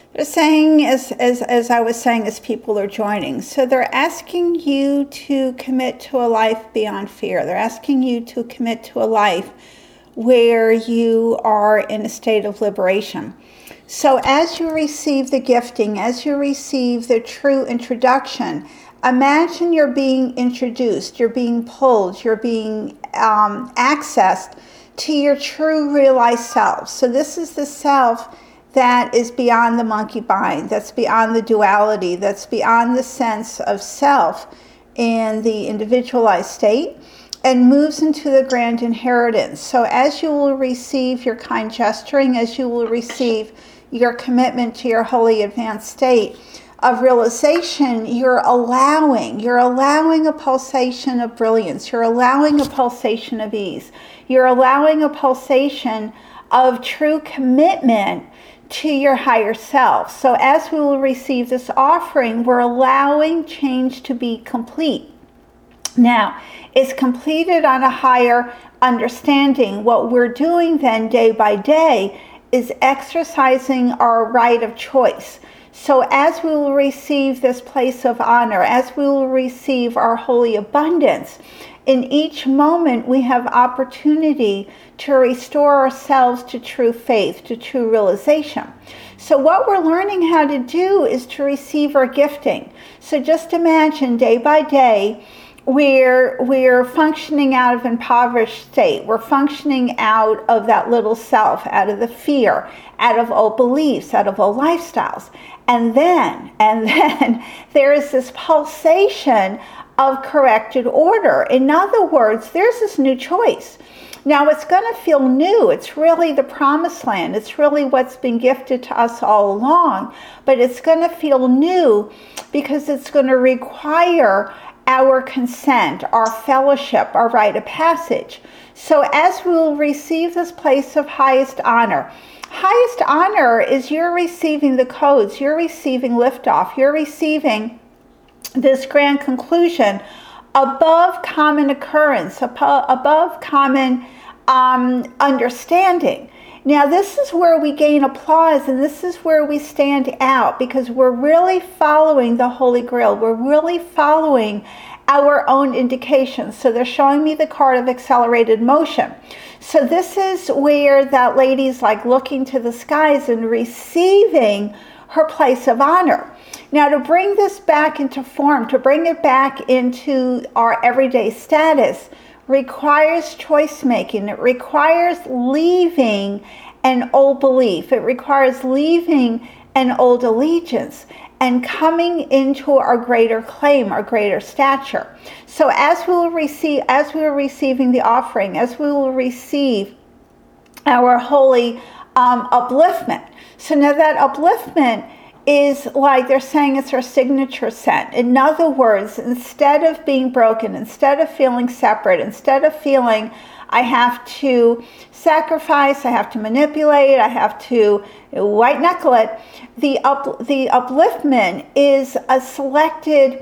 They're saying, as I was saying, as people are joining, so they're asking you to commit to a life beyond fear. They're asking you to commit to a life where you are in a state of liberation. So as you receive the gifting, as you receive the true introduction, imagine you're being introduced, you're being pulled, you're being accessed to your true realized self. So this is the self that is beyond the monkey bind, that's beyond the duality, that's beyond the sense of self in the individualized state, and moves into the grand inheritance. So as you will receive your kind gesturing, as you will receive your commitment to your holy advanced state of realization, you're allowing a pulsation of brilliance, you're allowing a pulsation of ease, you're allowing a pulsation of true commitment to your higher self. So as we will receive this offering, we're allowing change to be complete. Now, it's completed on a higher understanding. What we're doing then day by day is exercising our right of choice. So as we will receive this place of honor, as we will receive our holy abundance, in each moment we have opportunity to restore ourselves to true faith, to true realization. So what we're learning how to do is to receive our gifting. So just imagine day by day, we're functioning out of impoverished state. We're functioning out of that little self, out of the fear, out of old beliefs, out of old lifestyles. And then there is this pulsation of corrected order. In other words, there's this new choice. Now it's going to feel new. It's really the promised land. It's really what's been gifted to us all along. But it's going to feel new because it's going to require our consent, our fellowship, our rite of passage. So as we will receive this place of highest honor is you're receiving the codes, you're receiving liftoff, you're receiving this grand conclusion above common occurrence, above common understanding. Now this is where we gain applause, and this is where we stand out, because we're really following the Holy Grail. We're really following our own indications. So they're showing me the card of accelerated motion. So this is where that lady's like looking to the skies and receiving her place of honor. Now to bring this back into form, to bring it back into our everyday status, requires choice making. It requires leaving an old belief. It requires leaving an old allegiance and coming into our greater claim, our greater stature. So as we are receiving the offering, as we will receive our holy upliftment. So now that upliftment is like they're saying it's our signature scent. In other words, instead of being broken, instead of feeling separate, instead of feeling I have to sacrifice, I have to manipulate, I have to white knuckle it, the upliftment is a selected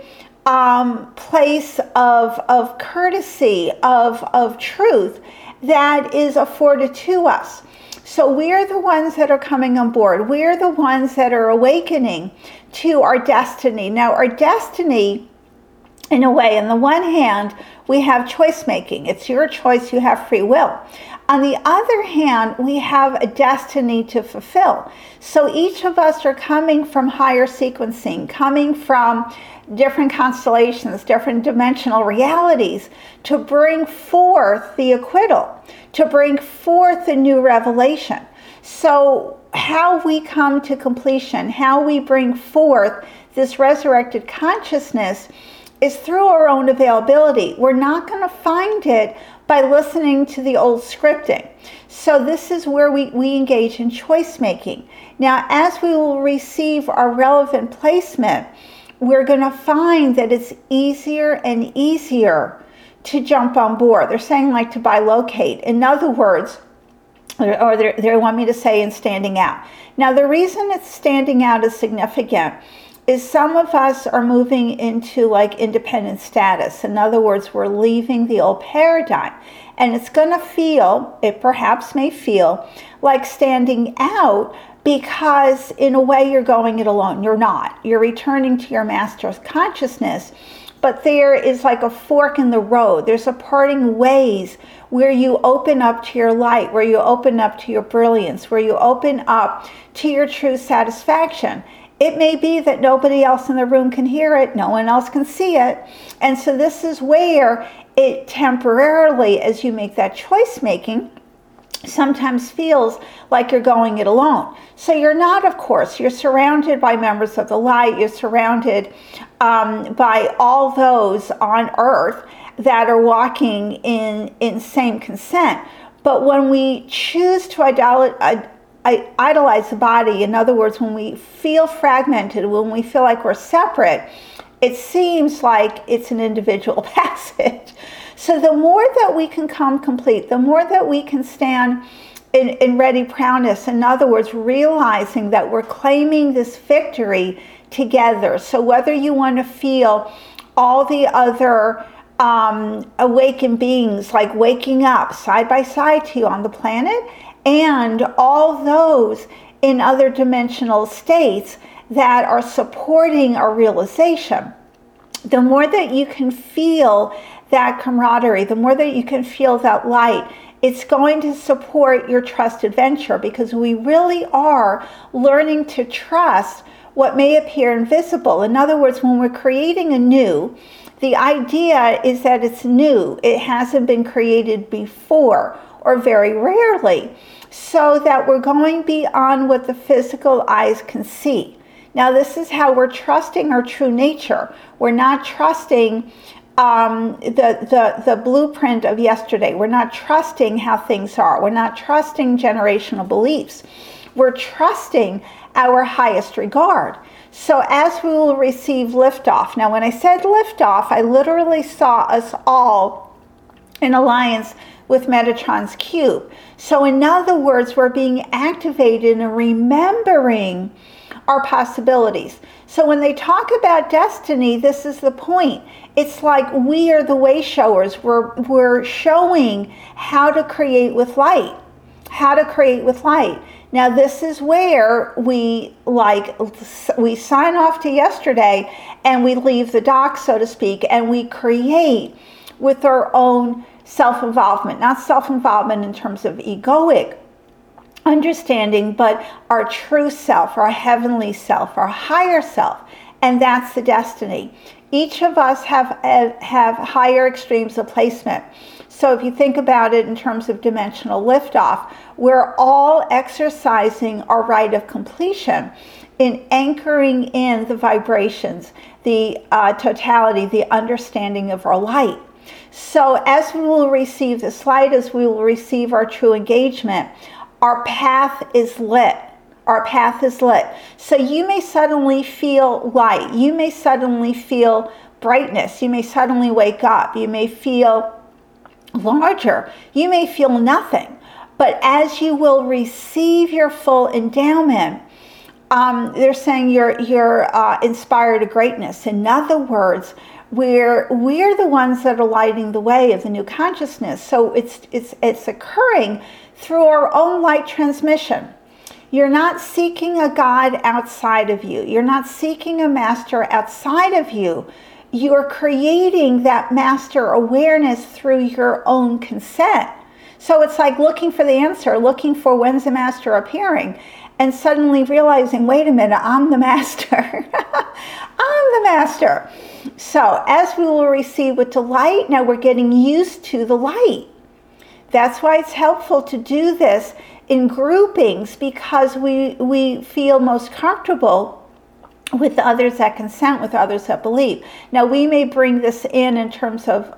place of courtesy, of truth that is afforded to us. So we're the ones that are coming on board. We're the ones that are awakening to our destiny. Now, our destiny, in a way, on the one hand, we have choice making. It's your choice. You have free will. On the other hand, we have a destiny to fulfill. So each of us are coming from higher sequencing, coming from different constellations, different dimensional realities, to bring forth the acquittal, to bring forth the new revelation. So how we come to completion, how we bring forth this resurrected consciousness is through our own availability. We're not going to find it by listening to the old scripting. So this is where we engage in choice making. Now, as we will receive our relevant placement, we're going to find that it's easier and easier to jump on board. They're saying like to bilocate. In other words, or they want me to say in standing out. Now, the reason it's standing out is significant is some of us are moving into like independent status. In other words, we're leaving the old paradigm. And it's going to feel, it perhaps may feel like standing out because in a way you're going it alone. You're not. You're returning to your master's consciousness, but there is like a fork in the road. There's a parting ways where you open up to your light, where you open up to your brilliance, where you open up to your true satisfaction. It may be that nobody else in the room can hear it, no one else can see it. And so this is where it temporarily, as you make that choice making, sometimes feels like you're going it alone. So you're not, of course. You're surrounded by members of the light. You're surrounded by all those on earth that are walking in same consent. But when we choose to idolize the body, in other words, when we feel fragmented, when we feel like we're separate, it seems like it's an individual passage. So the more that we can come complete, the more that we can stand in ready prowess, in other words, realizing that we're claiming this victory together. So whether you want to feel all the other awakened beings like waking up side by side to you on the planet, and all those in other dimensional states that are supporting our realization, the more that you can feel that camaraderie, the more that you can feel that light, it's going to support your trust adventure, because we really are learning to trust what may appear invisible. In other words, when we're creating anew, the idea is that it's new. It hasn't been created before, or very rarely, so that we're going beyond what the physical eyes can see. Now, this is how we're trusting our true nature. We're not trusting the blueprint of yesterday. We're not trusting how things are. We're not trusting generational beliefs. We're trusting our highest regard. So as we will receive liftoff. Now, when I said liftoff, I literally saw us all in alliance with Metatron's cube. So in other words, we're being activated and remembering our possibilities. So when they talk about destiny, this is the point. It's like we are the way showers. We're showing how to create with light. How to create with light. Now this is where we sign off to yesterday and we leave the dock, so to speak, and we create with our own self-involvement. Not self-involvement in terms of egoic understanding, but our true self, our heavenly self, our higher self, and that's the destiny. Each of us have higher extremes of placement. So if you think about it in terms of dimensional liftoff, we're all exercising our right of completion in anchoring in the vibrations, the totality, the understanding of our light. So as we will receive this light, as we will receive our true engagement, our path is lit. Our path is lit. So you may suddenly feel light. You may suddenly feel brightness. You may suddenly wake up. You may feel larger. You may feel nothing. But as you will receive your full endowment, they're saying you're inspired to greatness. In other words, we're the ones that are lighting the way of the new consciousness. So it's occurring through our own light transmission. You're not seeking a God outside of you. You're not seeking a master outside of you. You're creating that master awareness through your own consent. So it's like looking for the answer, looking for when's the master appearing, and suddenly realizing, wait a minute, I'm the master. I'm the master. So as we will receive with delight, now we're getting used to the light. That's why it's helpful to do this in groupings, because we feel most comfortable with others that consent, with others that believe. Now, we may bring this in terms of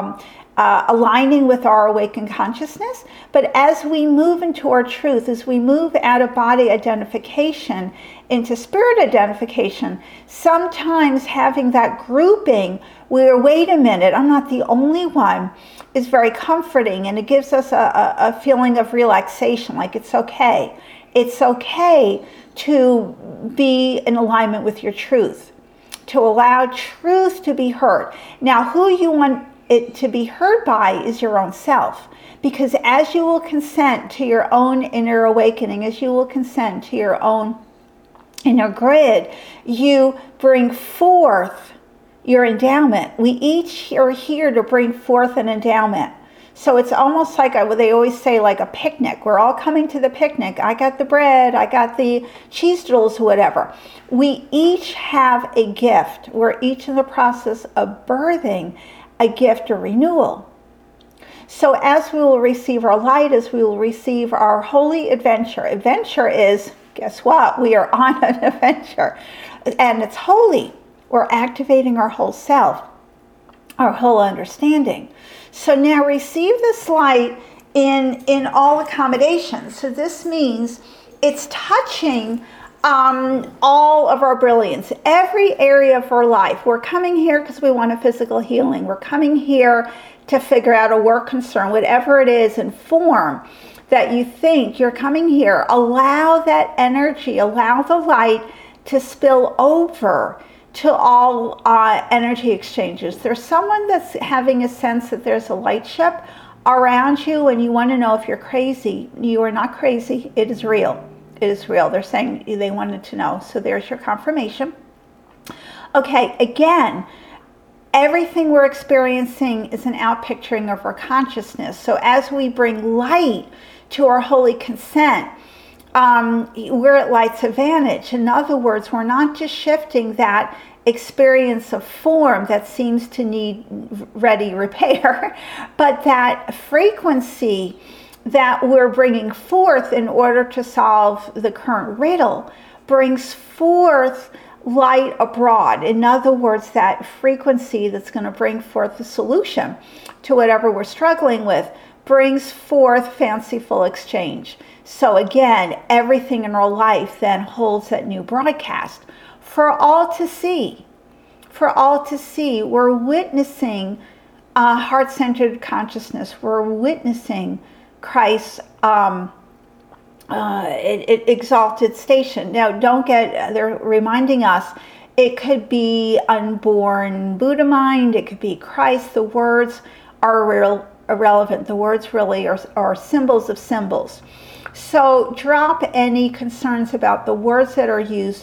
aligning with our awakened consciousness, but as we move into our truth, as we move out of body identification into spirit identification, sometimes having that grouping where, wait a minute, I'm not the only one, is very comforting, and it gives us a feeling of relaxation, like it's okay. It's okay to be in alignment with your truth, to allow truth to be heard. Now, who you want it to be heard by is your own self. Because as you will consent to your own inner awakening, as you will consent to your own inner grid, you bring forth your endowment. We each are here to bring forth an endowment. So it's almost like they always say, like a picnic. We're all coming to the picnic. I got the bread, I got the cheese doodles, whatever. We each have a gift. We're each in the process of birthing a gift or renewal. So as we will receive our light, as we will receive our holy adventure. Adventure is, guess what? We are on an adventure. And it's holy. We're activating our whole self, our whole understanding. So now receive this light in all accommodations. So this means it's touching all of our brilliance, every area of our life. We're coming here because we want a physical healing. We're coming here to figure out a work concern, whatever it is in form that you think. You're coming here. Allow that energy, allow the light to spill over to all energy exchanges. There's someone that's having a sense that there's a light ship around you and you want to know if you're crazy. You are not crazy. It is real. It is real. They're saying they wanted to know. So there's your confirmation. Okay, again, everything we're experiencing is an outpicturing of our consciousness. So as we bring light to our holy consent, we're at light's advantage. In other words, we're not just shifting that experience of form that seems to need ready repair, but that frequency that we're bringing forth in order to solve the current riddle brings forth light abroad. In other words, that frequency that's going to bring forth the solution to whatever we're struggling with brings forth fanciful exchange. So again, everything in our life then holds that new broadcast for all to see. For all to see. We're witnessing heart-centered consciousness. We're witnessing Christ's exalted station. Now, they're reminding us, it could be unborn Buddha mind, it could be Christ. The words are irrelevant. The words really are symbols of symbols. So drop any concerns about the words that are used.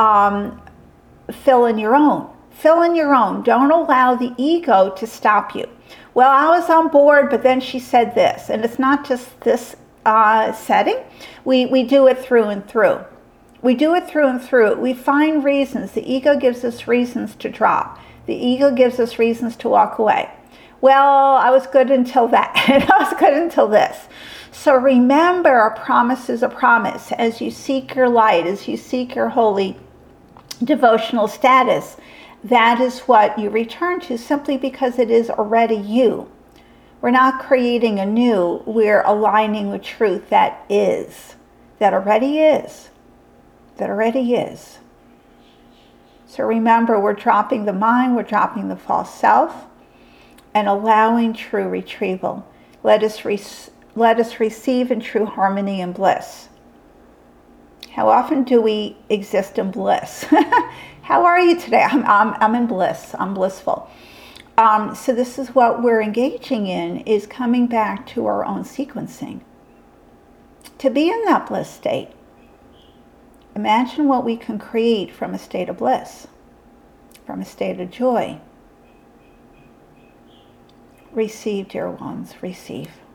Fill in your own. Fill in your own. Don't allow the ego to stop you. Well, I was on board, but then she said this. And it's not just this setting. We do it through and through. We do it through and through. We find reasons. The ego gives us reasons to drop. The ego gives us reasons to walk away. Well, I was good until that. And I was good until this. So remember, a promise is a promise. As you seek your light, as you seek your holy devotional status, that is what you return to, simply because it is already you. We're not creating a new, we're aligning with truth that is, that already is, that already is. So remember, we're dropping the mind, we're dropping the false self, and allowing true retrieval. Let us receive in true harmony and bliss. How often do we exist in bliss? How are you today? I'm in bliss. I'm blissful. So this is what we're engaging in, is coming back to our own sequencing. To be in that bliss state, imagine what we can create from a state of bliss, from a state of joy. Receive, dear ones, receive.